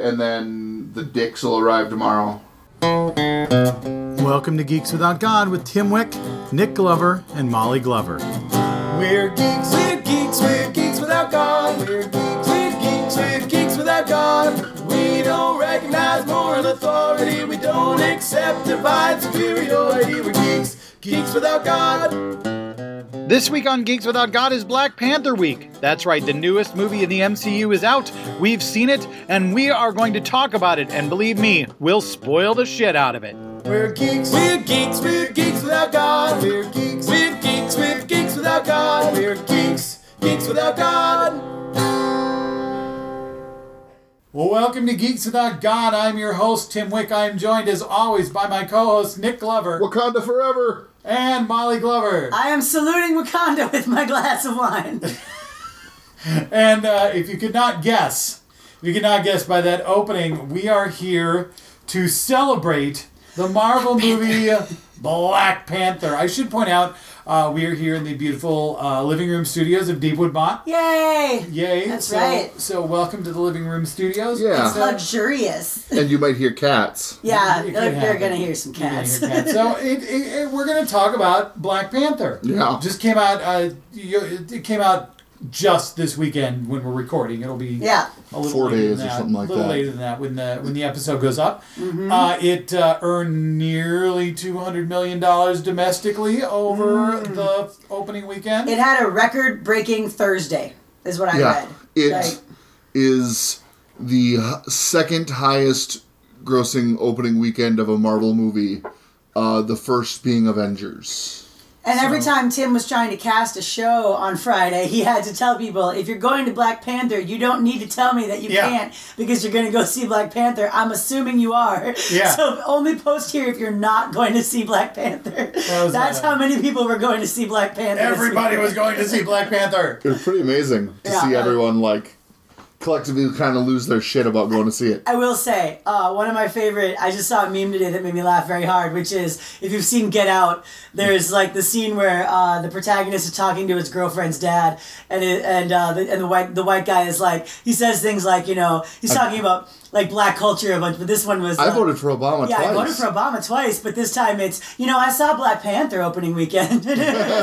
and then the dicks will arrive tomorrow. Welcome to Geeks Without God with Tim Wick, Nick Glover, and Molly Glover. We're geeks without God. We're geeks without God. We don't recognize moral authority. We don't accept divine superiority. We're geeks without God. This week on Geeks Without God is Black Panther Week. That's right, the newest movie in the MCU is out. We've seen it, and we are going to talk about it. And believe me, we'll spoil the shit out of it. We're geeks without God. We're geeks without God. We're geeks without God. Well, welcome to Geeks Without God. I'm your host, Tim Wick. I'm joined, as always, by my co-host, Nick Glover. Wakanda forever! And Molly Glover. I am saluting Wakanda with my glass of wine. And if you could not guess by that opening, we are here to celebrate the Marvel movie Black Panther. I should point out, we are here in the beautiful living room studios of Deepwood Mott. Yay! Yay. That's right. So welcome to the living room studios. Yeah. It's luxurious. And you might hear cats. Yeah, It could they're happen. going to hear some cats. So we're going to talk about Black Panther. Yeah. Just came out. It came out just this weekend when we're recording. It'll be Yeah. a little 4 later days than or that, something like a little that. later than that when the episode goes up. Mm-hmm. It earned nearly $200 million domestically over the opening weekend. It had a record-breaking Thursday, is what I read. It is the second highest grossing opening weekend of a Marvel movie, the first being Avengers. And every time Tim was trying to cast a show on Friday, he had to tell people, if you're going to Black Panther, you don't need to tell me that you can't because you're going to go see Black Panther. I'm assuming you are. Yeah. So only post here if you're not going to see Black Panther. That's how many people were going to see Black Panther. Everybody was going to see Black Panther. It was pretty amazing to see everyone collectively kind of lose their shit about going to see it. I will say, one of my favorite, I just saw a meme today that made me laugh very hard, which is, if you've seen Get Out, there's the scene where the protagonist is talking to his girlfriend's dad, and the white guy is he says things like, he's talking about black culture a bunch, but this one was... I voted for Obama twice. Yeah, I voted for Obama twice, but this time it's, I saw Black Panther opening weekend. That's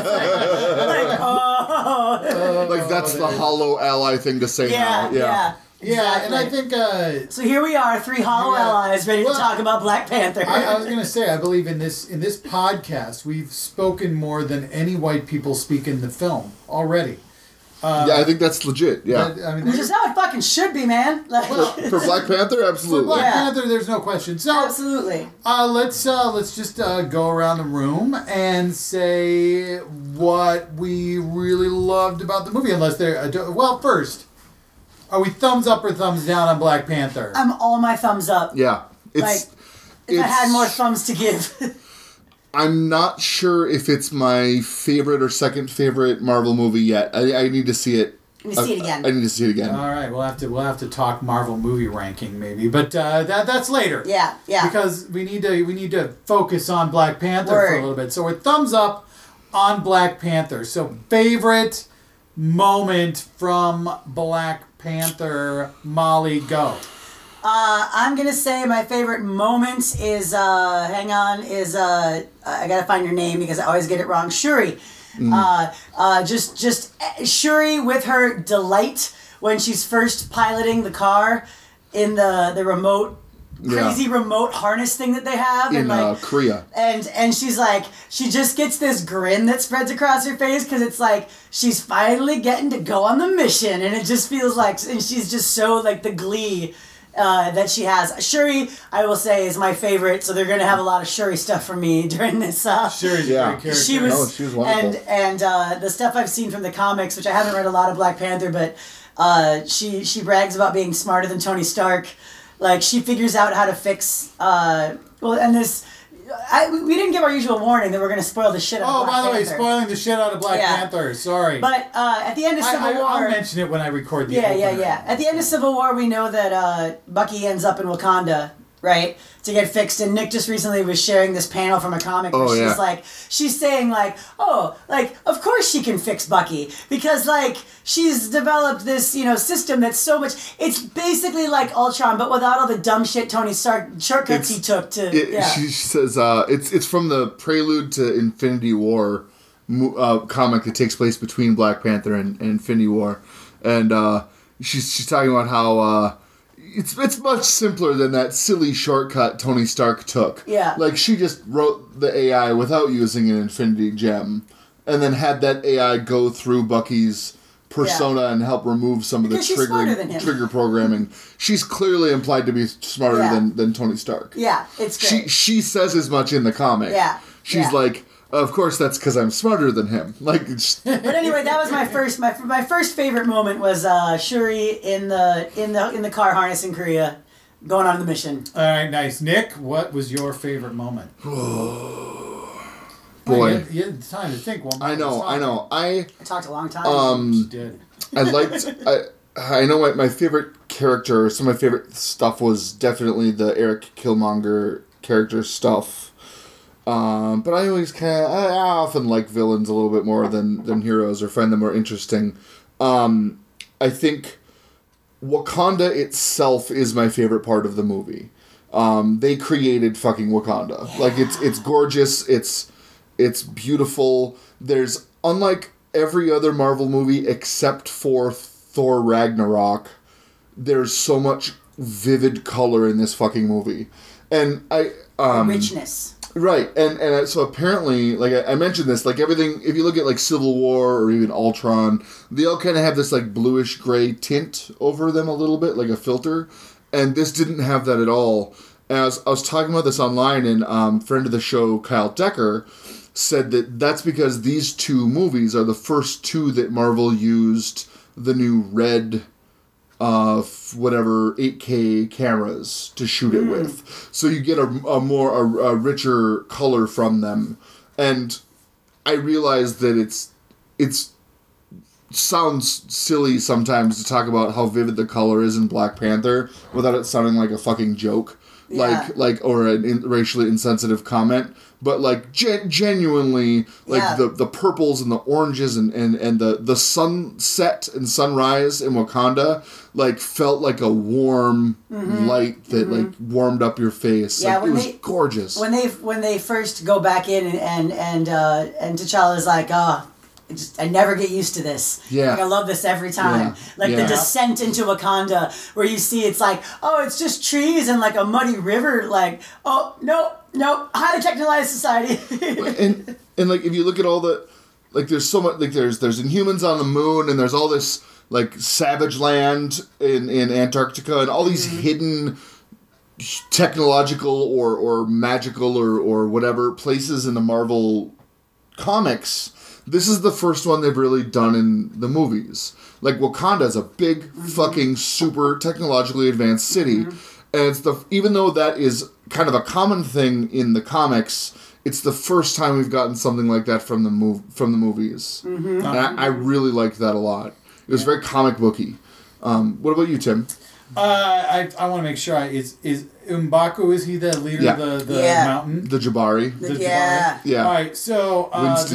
the hollow ally thing to say now. Yeah, exactly. and I think... so here we are, three hollow allies ready to talk about Black Panther. I was going to say, I believe in this podcast, we've spoken more than any white people speak in the film already. Yeah, I think that's legit, yeah. Which is how it fucking should be, man. For Black Panther, absolutely. For Black Panther, there's no question. So, absolutely. Let's just go around the room and say what we really loved about the movie. Unless first, are we thumbs up or thumbs down on Black Panther? I'm all my thumbs up. Yeah. If I had more thumbs to give. I'm not sure if it's my favorite or second favorite Marvel movie yet. I need to see it. Let me see it again. I need to see it again. All right, we'll have to talk Marvel movie ranking maybe, but that's later. Yeah. Because we need to focus on Black Panther for a little bit. So we're thumbs up on Black Panther. So favorite moment from Black Panther, Molly, go. I'm going to say my favorite moment is, I got to find your name because I always get it wrong, Shuri. Just Shuri with her delight when she's first piloting the car in the remote, crazy remote harness thing that they have. In Korea. And she's she just gets this grin that spreads across her face because it's she's finally getting to go on the mission. And it just feels and she's just so the glee that she has. Shuri, I will say, is my favorite, so they're going to have a lot of Shuri stuff from me during this. Shuri's a great character. She was wonderful. And the stuff I've seen from the comics, which I haven't read a lot of Black Panther, but she brags about being smarter than Tony Stark. She figures out how to fix... we didn't give our usual warning that we're going to spoil the shit out of Black Panther. Oh, by the way, spoiling the shit out of Black Panther. Sorry. But at the end of Civil War... I'll mention it when I record the opener. Yeah. At the end of Civil War, we know that Bucky ends up in Wakanda right, to get fixed. And Nick just recently was sharing this panel from a comic where she's saying like, oh, like, of course she can fix Bucky because like she's developed this, you know, system that's so much, it's basically like Ultron, but without all the dumb shit Tony Stark shortcuts he took to, She says, it's from the Prelude to Infinity War comic that takes place between Black Panther and Infinity War. And she's talking about how it's much simpler than that silly shortcut Tony Stark took. Yeah. Like, she just wrote the AI without using an Infinity Gem, and then had that AI go through Bucky's persona and help remove some of the trigger programming. She's clearly implied to be smarter than Tony Stark. Yeah, it's great. She says as much in the comic. Yeah. She's like, of course that's because I'm smarter than him. Like, but anyway, that was my first favorite moment was Shuri in the car harness in Korea, going on the mission. All right, nice. Nick, what was your favorite moment? Boy, you had time to think. I know. I talked a long time. You did. I know my favorite character. Some of my favorite stuff was definitely the Eric Killmonger character stuff. But I always I often like villains a little bit more than heroes, or find them more interesting. I think Wakanda itself is my favorite part of the movie. They created fucking Wakanda. Yeah. Like, it's gorgeous. It's beautiful. There's, unlike every other Marvel movie except for Thor Ragnarok, there's so much vivid color in this fucking movie. And richness. Right, and so apparently, like I mentioned this, like everything, if you look at like Civil War or even Ultron, they all kind of have this like bluish gray tint over them a little bit, like a filter, and this didn't have that at all. As I was talking about this online, and friend of the show, Kyle Decker, said that that's because these two movies are the first two that Marvel used the new red 8K cameras to shoot it with. So you get a richer color from them. And I realize that it's sounds silly sometimes to talk about how vivid the color is in Black Panther without it sounding like a fucking joke. Yeah. Or a racially insensitive comment, but like genuinely, like the purples and the oranges and the sunset and sunrise in Wakanda, like, felt like a warm light that like warmed up your face. Yeah, like, it was gorgeous. When they first go back in and T'Challa's like, I never get used to this. Yeah. Like, I love this every time. The descent into Wakanda, where you see it's like, oh, it's just trees and like a muddy river. Like, oh, no, highly technologized society. and like, if you look at all the, like, there's so much, like, there's Inhumans on the moon, and there's all this like savage land in Antarctica, and all these hidden technological or magical or whatever places in the Marvel comics. This is the first one they've really done in the movies. Like, Wakanda is a big fucking super technologically advanced city. And it's even though that is kind of a common thing in the comics, it's the first time we've gotten something like that from the movies. And I really liked that a lot. It was very comic booky. What about you, Tim? I want to make sure. Is M'Baku, is he the leader of the mountain? The Jabari. Yeah. Yeah. All right, so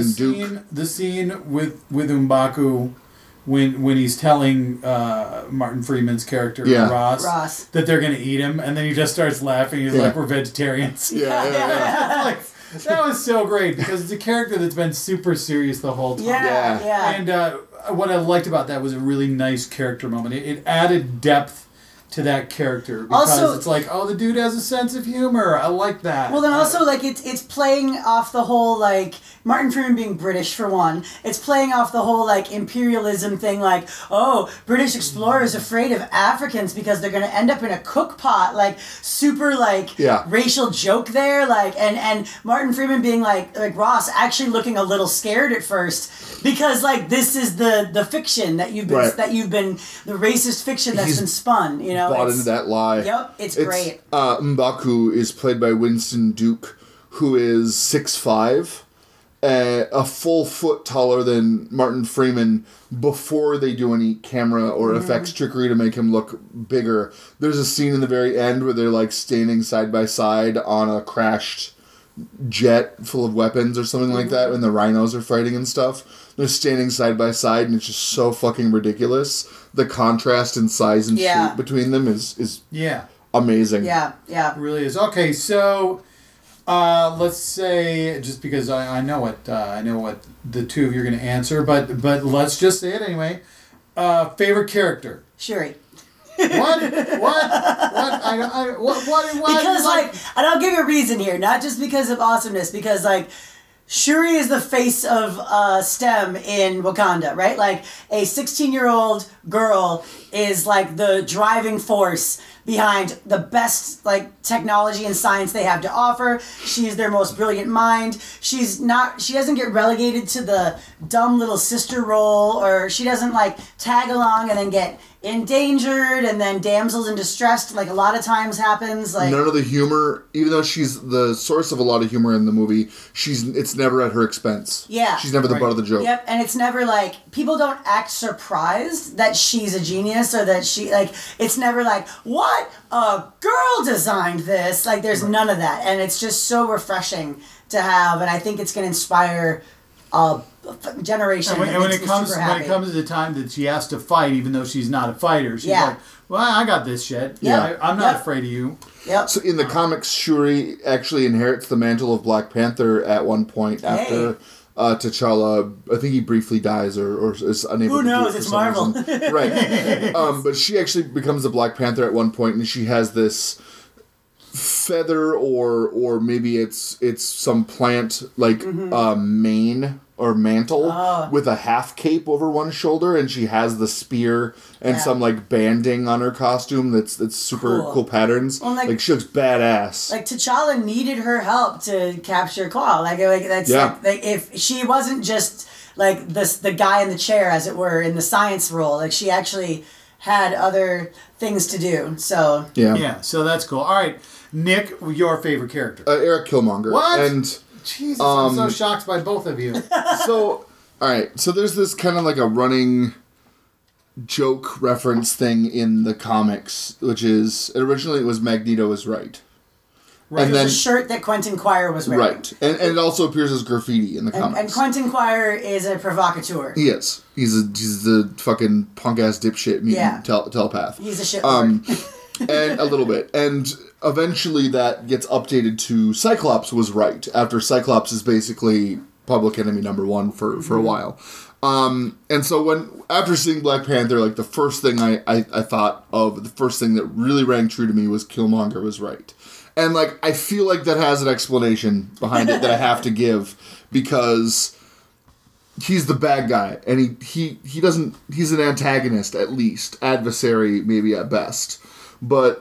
the scene with M'Baku when he's telling Martin Freeman's character Ross that they're going to eat him, and then he just starts laughing. He's like, we're vegetarians. Yeah. Like, that was so great, because it's a character that's been super serious the whole time. Yeah. And what I liked about that was a really nice character moment. It added depth to that character, because also, it's like, oh, the dude has a sense of humor. I like that. Well, then also, like, it's playing off the whole, like, Martin Freeman being British, for one. It's playing off the whole, like, imperialism thing, like, oh, British explorers afraid of Africans because they're going to end up in a cook pot, like, super, like, racial joke there, like, and Martin Freeman being, like Ross actually looking a little scared at first, because, like, this is the fiction that you've been the racist fiction that's been spun, you know? Bought into that lie. Yep, it's great. M'Baku is played by Winston Duke, who is 6'5", a full foot taller than Martin Freeman before they do any camera or effects trickery to make him look bigger. There's a scene in the very end where they're like standing side by side on a crashed jet full of weapons or something like that when the rhinos are fighting and stuff. They're standing side by side and it's just so fucking ridiculous. The contrast in size and shape between them is amazing. Yeah. It really is. Okay, so let's say, just because I know what the two of you are going to answer, but let's just say it anyway. Favorite character? Shuri. What? What? Because and I'll give you a reason here, not just because of awesomeness, because Shuri is the face of STEM in Wakanda, right? Like, a 16-year-old girl is like the driving force behind the best technology and science they have to offer. She's their most brilliant mind. She doesn't get relegated to the dumb little sister role, or she doesn't tag along and then get endangered and then damsels in distress a lot of times happens. None of the humor, even though she's the source of a lot of humor in the movie, it's never at her expense. Yeah. She's never the butt of the joke. Yep, and it's never people don't act surprised that she's a genius or that she it's never what? A girl designed this. There's none of that, and it's just so refreshing to have, and I think it's going to inspire a generation. And when it comes to the time that she has to fight, even though she's not a fighter, she's like, well, I got this shit. Yeah. I'm not afraid of you. Yep. So in the comics, Shuri actually inherits the mantle of Black Panther at one point after T'Challa. I think he briefly dies or is unable Who to knows? do it for It's some Marvel. reason. Right. But she actually becomes a Black Panther at one point, and she has this feather or maybe it's some plant mane or mantle with a half cape over one shoulder, and she has the spear and some banding on her costume that's super cool patterns. Well, she looks badass. T'Challa needed her help to capture Claw. If she wasn't just the guy in the chair, as it were, in the science role, she actually had other things to do. So so that's cool. All right, Nick, your favorite character? Eric Killmonger. What? And Jesus, I'm so shocked by both of you. So, all right. So there's this kind of a running joke reference thing in the comics, which is originally it was Magneto is right. Right. And then the shirt that Quentin Quire was wearing. Right, and it also appears as graffiti in the comics. And Quentin Quire is a provocateur. He is. He's the fucking punk ass dipshit mutant telepath. He's a shit and a little bit. And eventually that gets updated to Cyclops was right, after Cyclops is basically public enemy number one for a while. And so after seeing Black Panther, the first thing I thought of, the first thing that really rang true to me was Killmonger was right. And I feel like that has an explanation behind it that I have to give, because he's the bad guy, and he doesn't, he's an antagonist at least, adversary maybe at best. But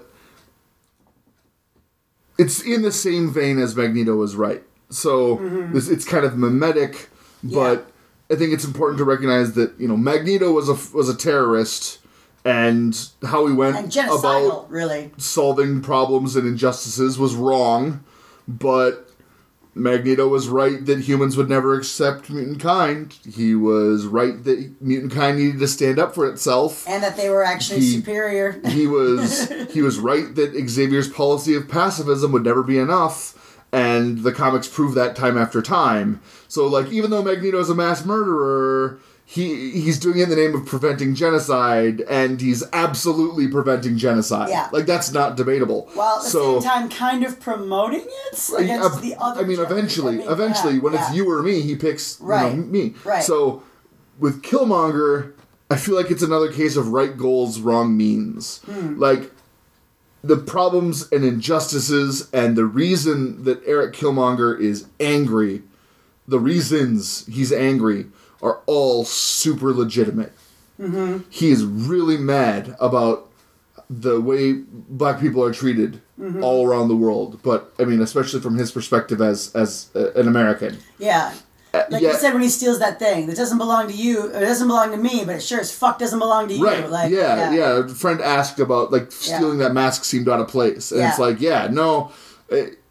it's in the same vein as Magneto was right. So it's kind of mimetic, but I think it's important to recognize that Magneto was a terrorist, and how he went about really solving problems and injustices was wrong. But Magneto was right that humans would never accept mutant kind. He was right that mutant kind needed to stand up for itself. And that they were actually superior. He was right that Xavier's policy of pacifism would never be enough. And the comics prove that time after time. So, even though Magneto is a mass murderer, he's doing it in the name of preventing genocide, and he's absolutely preventing genocide. Yeah. That's not debatable. While at the same time kind of promoting it against the other. Eventually, when it's you or me, he picks me. Right. So, with Killmonger, I feel like it's another case of right goals, wrong means. The problems and injustices and the reason that Eric Killmonger is angry, the reasons he's angry, are all super legitimate. Mm-hmm. He is really mad about the way black people are treated all around the world. But, especially from his perspective as an American. Yeah. You said when he steals that thing, that doesn't belong to you, it doesn't belong to me, but it sure as fuck doesn't belong to you. Right. A friend asked about, stealing that mask seemed out of place. And it's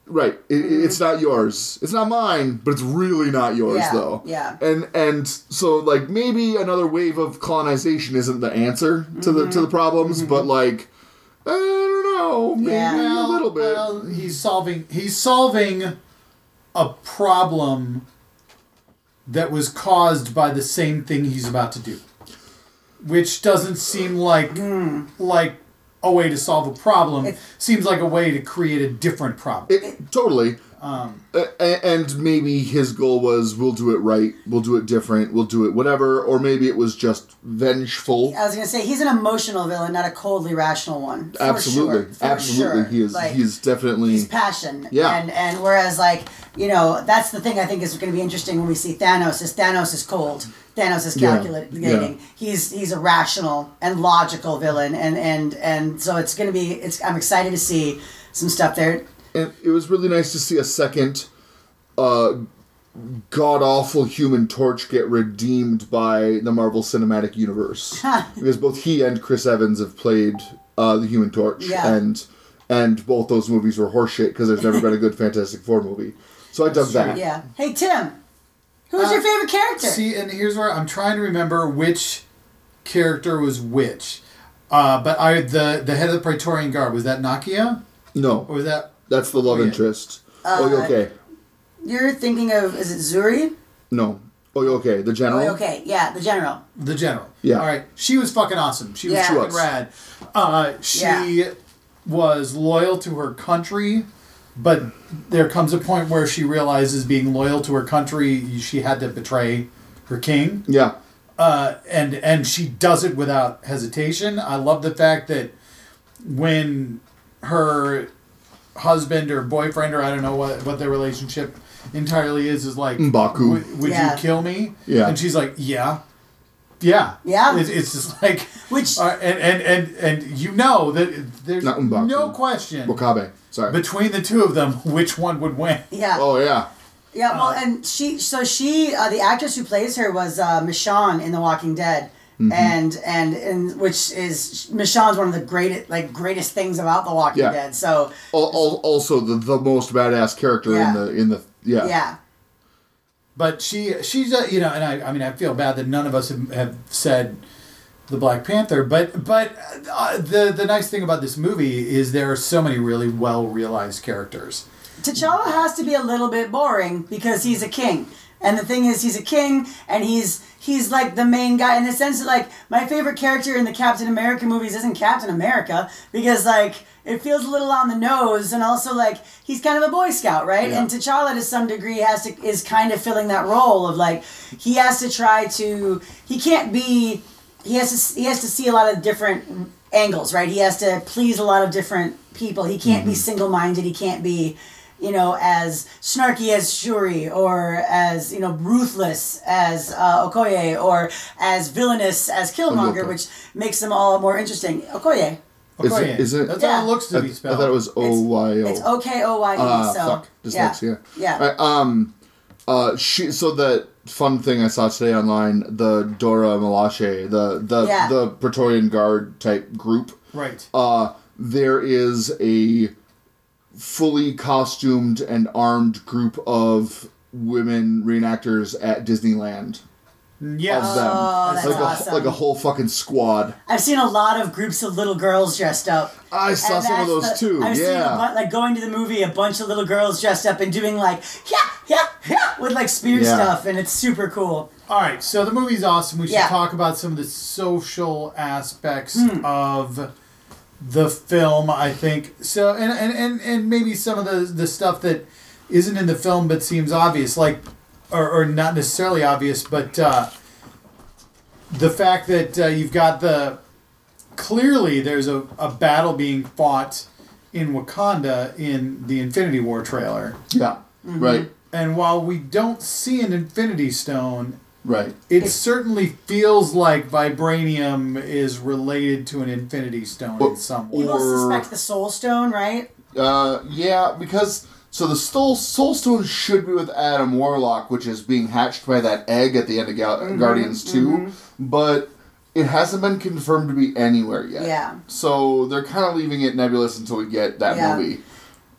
Right. It's not yours. It's not mine, but it's really not yours, Yeah, though. yeah. And so, like, maybe another wave of colonization isn't the answer to the problems, but, like, I don't know. Maybe Yeah. a little bit. Well, he's solving a problem that was caused by the same thing he's about to do, which doesn't seem like a way to solve a problem. Seems like a way to create a different problem. Totally. And maybe his goal was, we'll do it right, we'll do it different, we'll do it whatever, or maybe it was just vengeful. I was gonna say he's an emotional villain, not a coldly rational one. For Absolutely, sure, absolutely, sure. he is. Like, He's definitely. he's passion. Yeah. And whereas like that's the thing I think is going to be interesting when we see Thanos. Is Thanos is cold. Thanos is calculating. Yeah. He's a rational and logical villain, and so it's going to be. I'm excited to see some stuff there. And it was really nice to see a second god-awful Human Torch get redeemed by the Marvel Cinematic Universe. Because both he and Chris Evans have played the Human Torch. Yeah. And both those movies were horseshit because there's never been a good Fantastic Four movie. So I dug that. Yeah. Hey Tim, who's your favorite character? See, and here's where I'm trying to remember which character was which. But the head of the Praetorian Guard, was that Nakia? No, Or was that... that's the love Oh, yeah. interest. Oyoke. You're thinking of, is it Zuri? No. Oyoke, the general. Oh, okay, yeah, the general. The general. Yeah. All right. She was fucking awesome. She was Yeah. fucking rad. She was loyal to her country, but there comes a point where she realizes being loyal to her country, she had to betray her king. Yeah. And she does it without hesitation. I love the fact that when her husband or boyfriend, or I don't know what their relationship entirely is like, M'Baku. would Yeah. you kill me? Yeah. And she's like, yeah. Yeah. It's just like, Which and you know that there's Not M'Baku. no question Wakabe. Sorry. between the two of them which one would win. yeah. Oh, yeah. Yeah, well, and the actress who plays her was Michonne in The Walking Dead, and which is Michonne's one of the greatest things about The Walking Yeah. Dead. So Also, the most badass character Yeah. in the yeah, But she's and I mean I feel bad that none of us have said the Black Panther, but the nice thing about this movie is there are so many really well realized characters. T'Challa has to be a little bit boring because he's a king. And the thing is, he's a king, and he's like the main guy in the sense that, like, my favorite character in the Captain America movies isn't Captain America because, like, it feels a little on the nose, and also, like, he's kind of a Boy Scout, right? Yeah. And T'Challa, to some degree, is kind of filling that role of, like, he has to see a lot of different angles, right? He has to please a lot of different people. He can't be single-minded. He can't be, as snarky as Shuri, or as, ruthless as Okoye, or as villainous as Killmonger, Okoye. which makes them all more interesting. Okoye. Is it? That's Yeah. how it looks to be I spelled. thought it was O-Y-O. It's Okoye, so Fuck. Dyslexia. Yeah. Right, so the fun thing I saw today online, the Dora Milaje, the Praetorian Guard type group. Right. There is a fully costumed and armed group of women reenactors at Disneyland. Yes. Of them. Oh, that's awesome. Like a whole fucking squad. I've seen a lot of groups of little girls dressed up. I saw And some of that's those too. I've seen Yeah. going to the movie, a bunch of little girls dressed up and doing like with like spear Yeah. stuff, and it's super cool. All right, so the movie's awesome. We should Yeah. talk about some of the social aspects of the film, I think. So, and maybe some of the stuff that isn't in the film but seems obvious, like, or not necessarily obvious, but the fact that you've got clearly there's a battle being fought in Wakanda in the Infinity War trailer. Yeah. Right. And while we don't see an Infinity Stone, Right. it certainly feels like vibranium is related to an Infinity Stone in some way. People suspect the Soul Stone, right? Yeah, because so the Soul Stone should be with Adam Warlock, which is being hatched by that egg at the end of Guardians 2, but it hasn't been confirmed to be anywhere yet. Yeah. So they're kind of leaving it nebulous until we get that movie.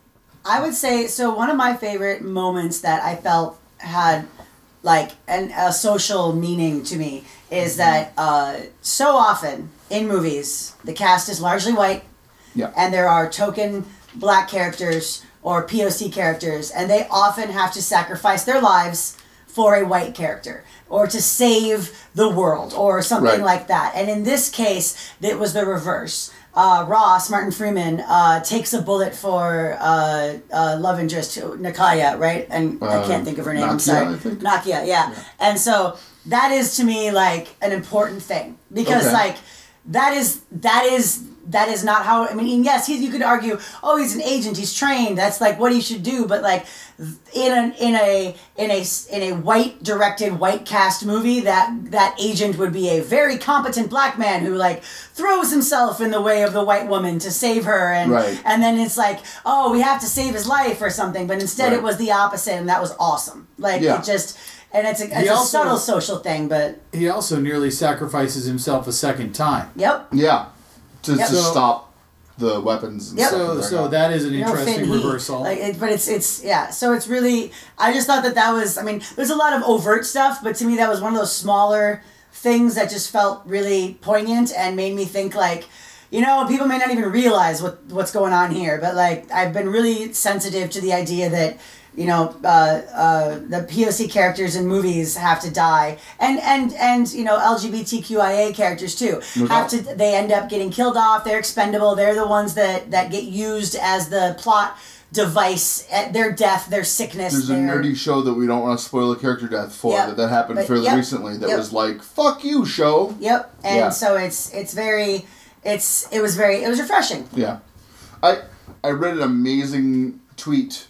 I would say so. One of my favorite moments that I felt had like a social meaning to me is that so often in movies the cast is largely white, and there are token black characters or POC characters, and they often have to sacrifice their lives for a white character or to save the world or something like that. And in this case, it was the reverse. Ross, Martin Freeman, takes a bullet for love interest, Nakia, right? And I can't think of her name, Nakia, I'm sorry. I think. Nakia, yeah. And so that is to me like an important thing because like that is not how, I mean, yes, you could argue, oh, he's an agent, he's trained, that's like what he should do, but like in a white directed, white cast movie, that agent would be a very competent black man who like throws himself in the way of the white woman to save her, and and then it's like, oh, we have to save his life or something, but instead it was the opposite, and that was awesome. Like it just, and it's a subtle social thing, but he also nearly sacrifices himself a second time. Yeah. To stop the weapons and stuff. So that is an interesting reversal. But it's yeah. So it's really, I just thought that was, I mean, there's a lot of overt stuff, but to me that was one of those smaller things that just felt really poignant and made me think like, you know, people may not even realize what's going on here, but like I've been really sensitive to the idea that, you know, the POC characters in movies have to die, and you know, LGBTQIA characters too they end up getting killed off. They're expendable. They're the ones that get used as the plot device at their death, their sickness. There's a nerdy show that we don't want to spoil a character death for that happened fairly recently. That was like, fuck you, show. And so it was refreshing. Yeah, I read an amazing tweet.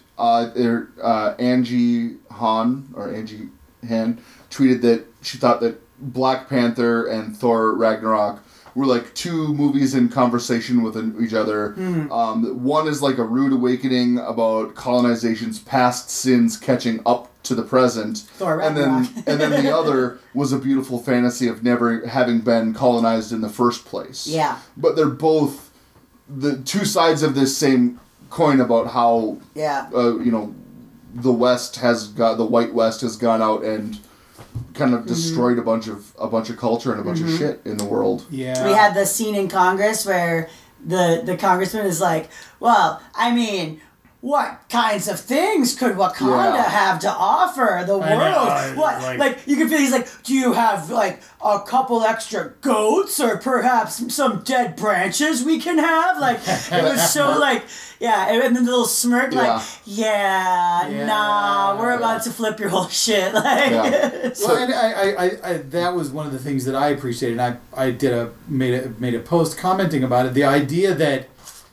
Angie Han tweeted that she thought that Black Panther and Thor Ragnarok were like two movies in conversation with each other. One is like a rude awakening about colonization's past sins catching up to the present, Thor Ragnarok. and then the other was a beautiful fantasy of never having been colonized in the first place. Yeah, but they're both the two sides of this same coin about how you know, the white West has gone out and kind of destroyed a bunch of culture and a bunch of shit in the world. Yeah, we had the scene in Congress where the congressman is like, well, I mean, what kinds of things could Wakanda have to offer the world? Like you can feel he's like, do you have like a couple extra goats or perhaps some dead branches we can have? Like it was so like, and then the little smirk like, nah, we're about to flip your whole shit. Like, well, and I that was one of the things that I appreciated. I made a post commenting about it. The idea that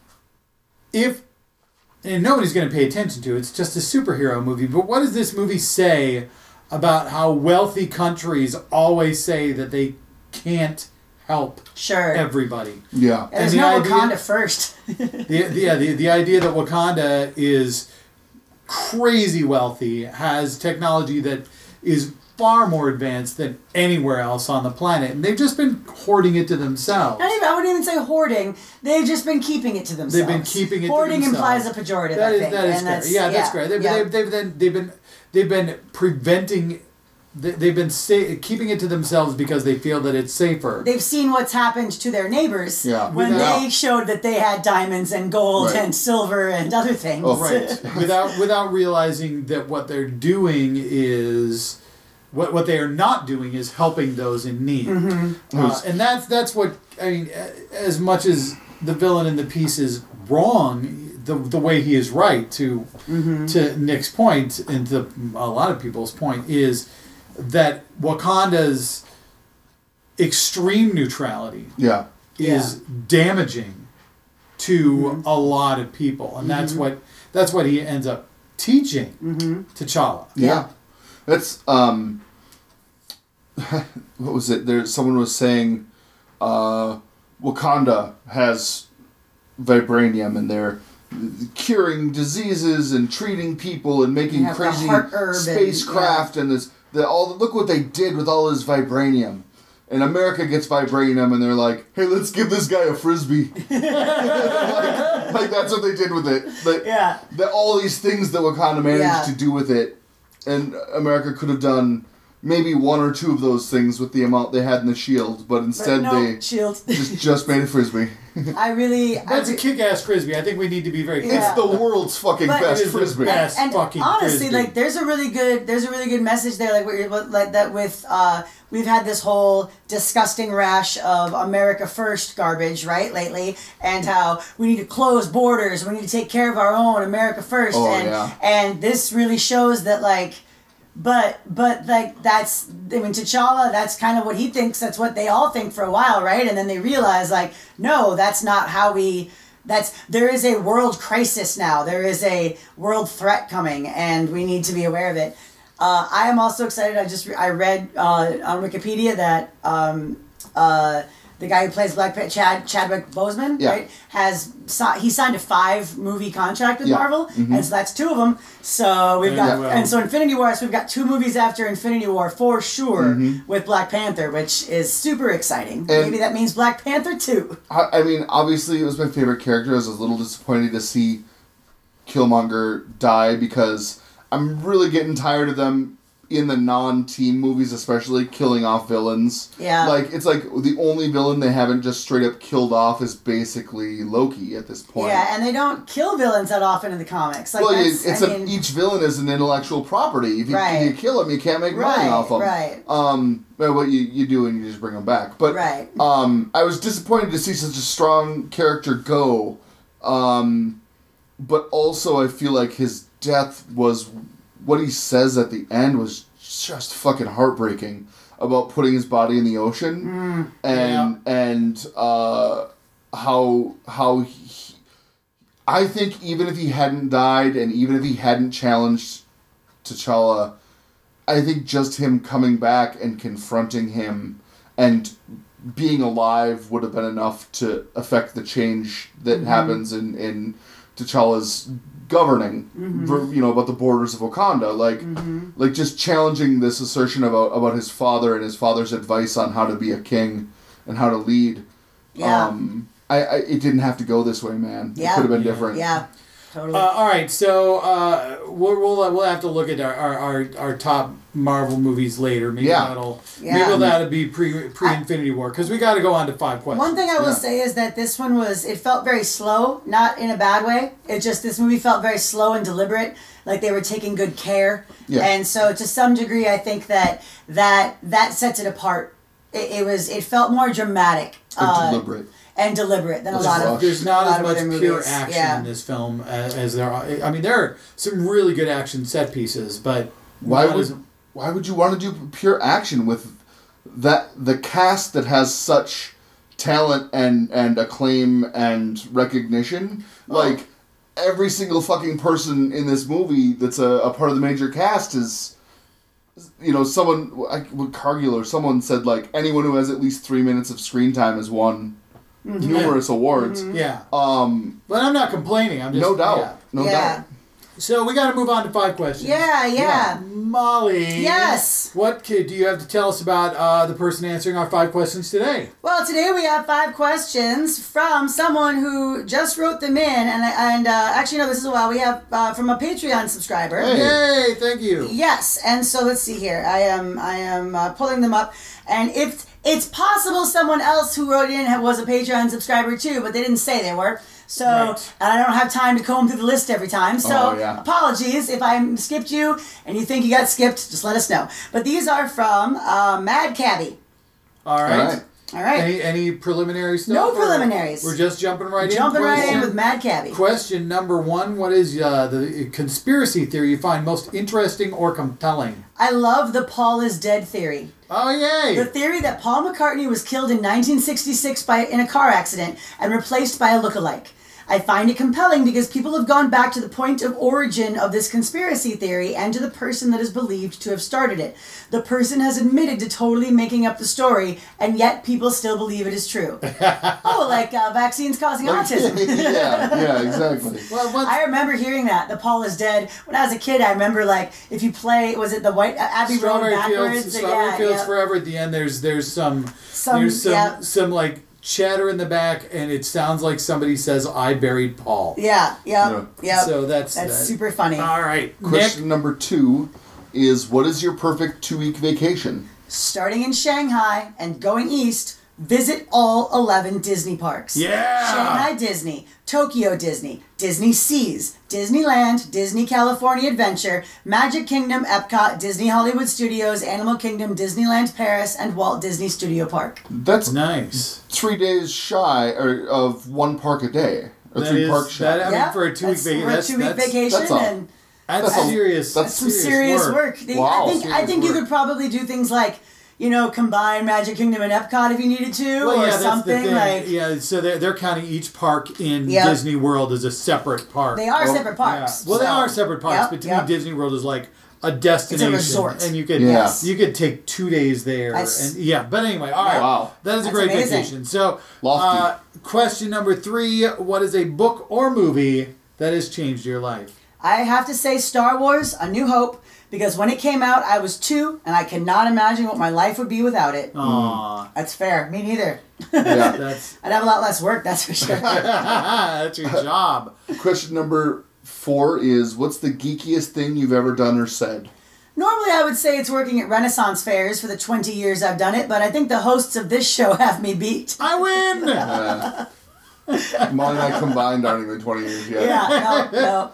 and nobody's going to pay attention to it. It's just a superhero movie. But what does this movie say about how wealthy countries always say that they can't help everybody? Yeah. And there's no Wakanda first. the idea that Wakanda is crazy wealthy, has technology that is far more advanced than anywhere else on the planet, and they've just been hoarding it to themselves. I wouldn't even say hoarding. They've just been keeping it to themselves. They've been keeping it hoarding to themselves. Implies a pejorative. That I think. That's great. That's great. They've been keeping it to themselves because they feel that it's safer. They've seen what's happened to their neighbors when they showed that they had diamonds and gold and silver and other things. Oh, right. without realizing that what they're doing is. What they are not doing is helping those in need, and that's what I mean. As much as the villain in the piece is wrong, the way he is right to Nick's point and to a lot of people's point is that Wakanda's extreme neutrality is damaging to a lot of people, and that's what he ends up teaching T'Challa. Yeah. That's what was it? Someone was saying Wakanda has vibranium and they're curing diseases and treating people and making crazy spacecraft and this. Look what they did with all his vibranium. And America gets vibranium, and they're like, "Hey, let's give this guy a frisbee." like that's what they did with it. All these things that Wakanda managed to do with it, and America could have done maybe one or two of those things with the amount they had in the shield, but instead they just made a frisbee. That's a kick-ass frisbee. I think we need to be very clear. It's the world's fucking best frisbee. And honestly, frisbee. like there's a really good message there, like that with we've had this whole disgusting rash of America First garbage, right, lately, and how we need to close borders, we need to take care of our own America First, and this really shows that like. But like that's, I mean, T'Challa, that's kind of what he thinks, that's what they all think for a while, right? And then they realize like, no, that's not how there is a world crisis now. There is a world threat coming, and we need to be aware of it. I am also excited. I read on Wikipedia that the guy who plays Black Panther, Chadwick Boseman, right, he signed a 5-movie contract with Marvel, and so that's 2 of them. So we've got, and so Infinity War, so we've got 2 movies after Infinity War for sure with Black Panther, which is super exciting. And maybe that means Black Panther 2. I mean, obviously it was my favorite character. I was a little disappointed to see Killmonger die because I'm really getting tired of them in the non-team movies, especially killing off villains. Yeah. Like, it's like the only villain they haven't just straight up killed off is basically Loki at this point. Yeah, and they don't kill villains that often in the comics. Like, each villain is an intellectual property. If you kill him, you can't make money off them. Right. But what you do and you just bring them back. But I was disappointed to see such a strong character go. But also I feel like his death was... What he says at the end was just fucking heartbreaking about putting his body in the ocean and how he, I think even if he hadn't died and even if he hadn't challenged T'Challa, I think just him coming back and confronting him and being alive would have been enough to affect the change that happens in T'Challa's governing, about the borders of Wakanda, like just challenging this assertion about his father and his father's advice on how to be a king and how to lead. Yeah. It didn't have to go this way, man. Yeah. It could have been different. Yeah. Totally. All right, so we'll have to look at our top Marvel movies later. Maybe that'll be pre Infinity War, because we got to go on to 5 questions. One thing I will say is that this one it felt very slow, not in a bad way. This movie felt very slow and deliberate, like they were taking good care. Yeah. And so to some degree, I think that sets it apart. It felt more dramatic. Deliberate than a lot of. There's not as much pure action in this film as there are. I mean, there are some really good action set pieces, but why would you want to do pure action with the cast that has such talent and acclaim and recognition? Like every single fucking person in this movie that's a part of the major cast is. Someone with Cargill or someone said like anyone who has at least 3 minutes of screen time has won numerous awards. Yeah. But I'm not complaining. I'm just no doubt. So we got to move on to 5 questions. Yeah. Molly. Yes. What do you have to tell us about the person answering our 5 questions today? Well, today we have 5 questions from someone who just wrote them in, and actually no, this is a while. We have from a Patreon subscriber. Hey, thank you. Yes, and so let's see here. I am pulling them up, and if it's possible someone else who wrote in was a Patreon subscriber too, but they didn't say they were. So, and I don't have time to comb through the list every time. So, apologies if I skipped you and you think you got skipped, just let us know. But these are from Mad Cabby. All right. Any preliminary stuff? No preliminaries. We're just jumping right in? Jumping right in with Mad Cabby. Question number 1. What is the conspiracy theory you find most interesting or compelling? I love the Paul is dead theory. Oh, yay! The theory that Paul McCartney was killed in 1966 in a car accident and replaced by a lookalike. I find it compelling because people have gone back to the point of origin of this conspiracy theory and to the person that is believed to have started it. The person has admitted to totally making up the story, and yet people still believe it is true. Vaccines causing autism. yeah, exactly. Well, I remember hearing that, the Paul is dead. When I was a kid, I remember, like, if you play, was it the White Abbey Road Strawberry backwards? Fields, Fields Forever. At the end, there's some like chatter in the back, and it sounds like somebody says, "I buried Paul." Yeah. So that's super funny. All right. Question number 2 is, what is your perfect 2-week vacation? Starting in Shanghai and going east, visit all 11 Disney parks. Yeah. Shanghai Disney, Tokyo Disney, Disney Seas, Disneyland, Disney California Adventure, Magic Kingdom, Epcot, Disney Hollywood Studios, Animal Kingdom, Disneyland Paris, and Walt Disney Studio Park. That's nice. 3 days shy of one park a day. Or That 3 is- parks shy. that- I mean, for a 2-week vacation, For a 2-week vacation, that's all. and That's serious. that's some serious work. Wow. I think you Serious could probably do things like, combine Magic Kingdom and Epcot if you needed to, Well, or yeah, that's something the thing. like. Yeah, so they're counting each park in Yep. Disney World as a separate park. They are Well, separate parks. Yeah. Well, they so- are separate parks, Yep, but to yep. me, Disney World is like a destination. resort. And you could Yes. you could take 2 days there. That's- And yeah, but anyway, all right. Wow. That is a That's great amazing. vacation. So, Lofty. question number 3, what is a book or movie that has changed your life? I have to say Star Wars: A New Hope, because when it came out, I was 2, and I cannot imagine what my life would be without it. Aw. That's fair. Me neither. Yeah. That's I'd have a lot less work, that's for sure. that's your job. Question number 4 is, what's the geekiest thing you've ever done or said? Normally, I would say it's working at Renaissance fairs for the 20 years I've done it, but I think the hosts of this show have me beat. I win. Molly and I combined aren't even 20 years yet. Yeah, no.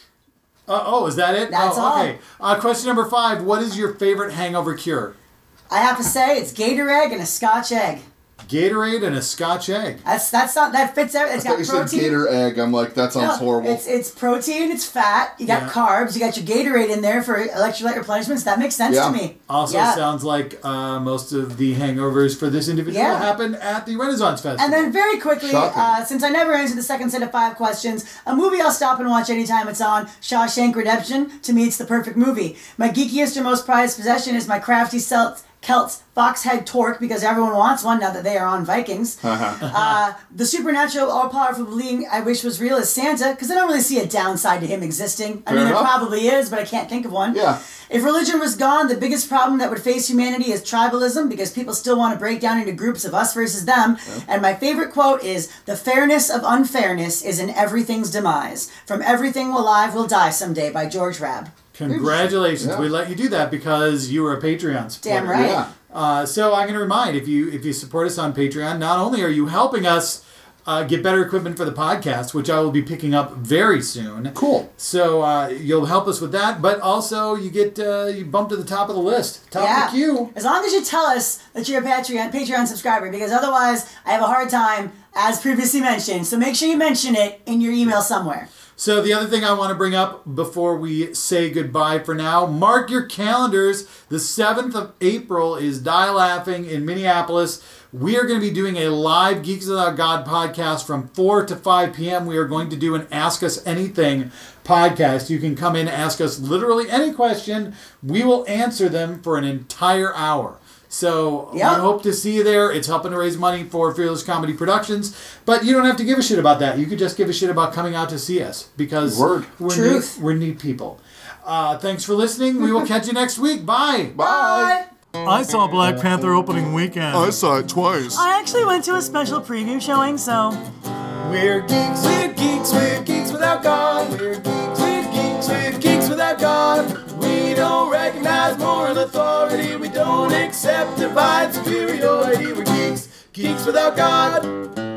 Is that it? That's all. Okay. Question number 5, what is your favorite hangover cure? I have to say it's Gator egg and a Scotch egg. Gatorade and a Scotch egg. That fits everything. It's I thought got you said protein. gator egg. I'm like, that sounds No, horrible. It's protein, it's fat, you got Yeah. carbs, you got your Gatorade in there for electrolyte replenishments. That makes sense Yeah. to me. Also Yeah. sounds like most of the hangovers for this individual Yeah. happen at the Renaissance Festival. And then very quickly, Shocking. since I never answered the second set of 5 questions, a movie I'll stop and watch anytime it's on, Shawshank Redemption. To me, it's the perfect movie. My geekiest or most prized possession is my crafty Celts Foxhead Torque, because everyone wants one now that they are on Vikings. The supernatural, all-powerful being I wish was real is Santa, because I don't really see a downside to him existing. I Fair mean, enough. there probably is, but I can't think of one. Yeah. If religion was gone, the biggest problem that would face humanity is tribalism, because people still want to break down into groups of us versus them. And my favorite quote is, "The fairness of unfairness is in everything's demise. From everything alive will die someday," by George Rabb. Congratulations. Yeah. We let you do that because you were a Patreon supporter. Damn right. Yeah. So I'm going to remind, if you support us on Patreon, not only are you helping us get better equipment for the podcast, which I will be picking up very soon. Cool. So you'll help us with that, but also you get you bump to the top of the list, top of the queue. As long as you tell us that you're a Patreon subscriber, because otherwise I have a hard time, as previously mentioned. So make sure you mention it in your email somewhere. So the other thing I want to bring up before we say goodbye for now, mark your calendars. The 7th of April is Die Laughing in Minneapolis. We are going to be doing a live Geeks Without God podcast from 4 to 5 p.m. We are going to do an Ask Us Anything podcast. You can come in and ask us literally any question. We will answer them for an entire hour. So we hope to see you there. It's helping to raise money for Fearless Comedy Productions. But you don't have to give a shit about that. You could just give a shit about coming out to see us. Because we're neat people. Thanks for listening. We will catch you next week. Bye. Bye. I saw Black Panther opening weekend. I saw it twice. I actually went to a special preview showing, so... We're geeks, we're geeks, we're geeks without God. We're geeks, we're geeks, we're geeks without God. We don't recognize moral authority. We don't accept divine superiority. We're geeks, geeks without God.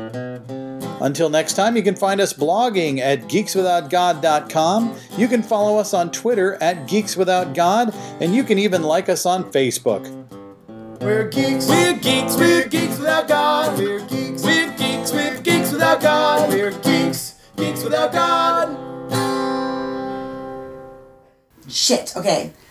Until next time, you can find us blogging at geekswithoutgod.com. You can follow us on Twitter at geekswithoutgod, and you can even like us on Facebook. We're geeks, we're geeks, we're geeks without God. We're geeks, we're geeks, we're geeks without God. We're geeks, geeks without God. Shit, okay.